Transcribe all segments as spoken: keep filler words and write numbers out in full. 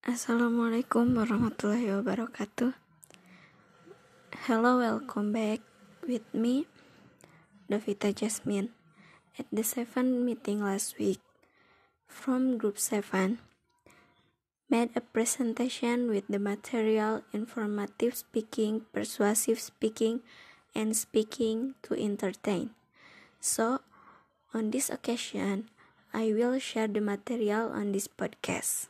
Assalamualaikum warahmatullahi wabarakatuh. Hello, welcome back with me, Davita Jasmine, at the seventh meeting last week. From Group seven, made a presentation with the material informative speaking, persuasive speaking, and speaking to entertain. So, on this occasion, I will share the material on this podcast.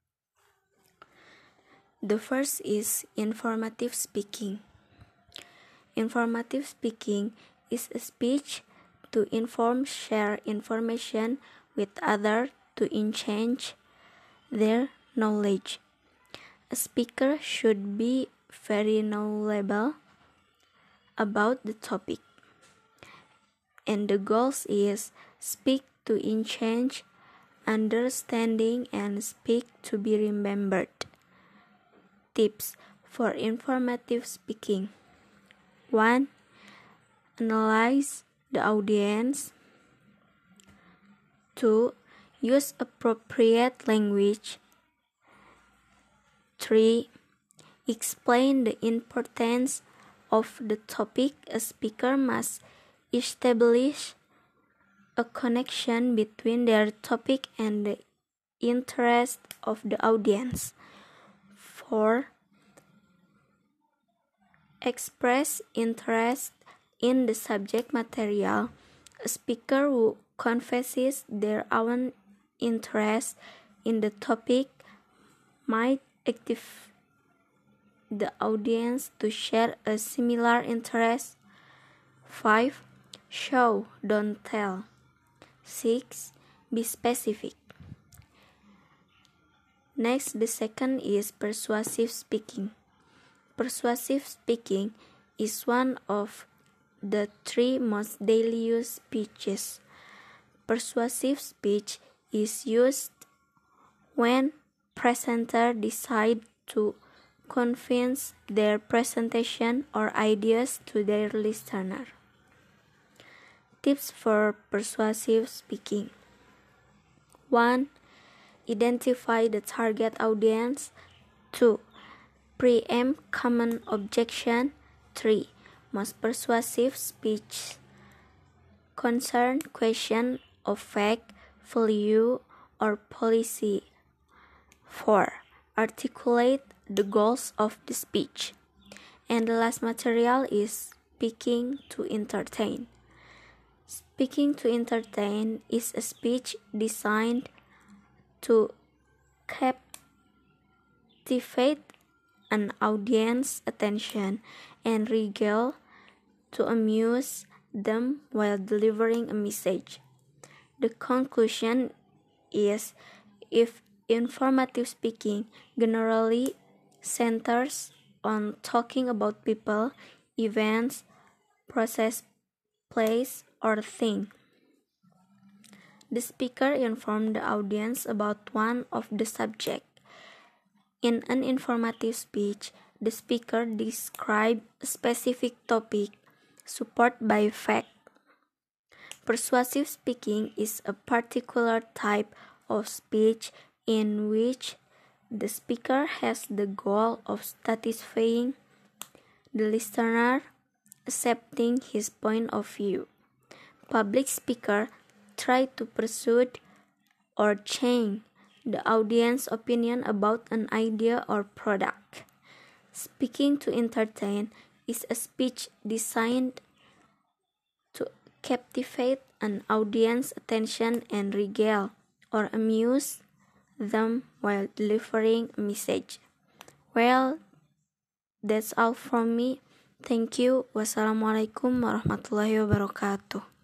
The first is informative speaking. Informative speaking is a speech to inform, share information with others to enhance their knowledge. A speaker should be very knowledgeable about the topic. And the goal is speak to enhance understanding and speak to be remembered. Tips for informative speaking. one. Analyze the audience. two. Use appropriate language. three. Explain the importance of the topic. A speaker must establish a connection between their topic and the interest of the audience. four. Express interest in the subject material. A speaker who confesses their own interest in the topic might activate the audience to share a similar interest. five. Show, don't tell. six. Be specific. Next, the second is persuasive speaking. Persuasive speaking is one of the three most daily used speeches. Persuasive speech is used when presenters decide to convince their presentation or ideas to their listener. Tips for persuasive speaking. one. Identify the target audience. two. Preempt common objection. three. Most persuasive speech concern question of fact, value, or policy. four. Articulate the goals of the speech. And the last material is speaking to entertain. Speaking to entertain is a speech designed to captivate an audience's attention and regale to amuse them while delivering a message. The conclusion is if informative speaking generally centers on talking about people, events, process, place, or thing. The speaker informed the audience about one of the subject. In an informative speech, the speaker describes a specific topic supported by fact. Persuasive speaking is a particular type of speech in which the speaker has the goal of satisfying the listener, accepting his point of view. Public speakers try to persuade or change the audience's opinion about an idea or product. Speaking to entertain is a speech designed to captivate an audience's attention and regale or amuse them while delivering a message. Well, that's all from me. Thank you. Wassalamualaikum warahmatullahi wabarakatuh.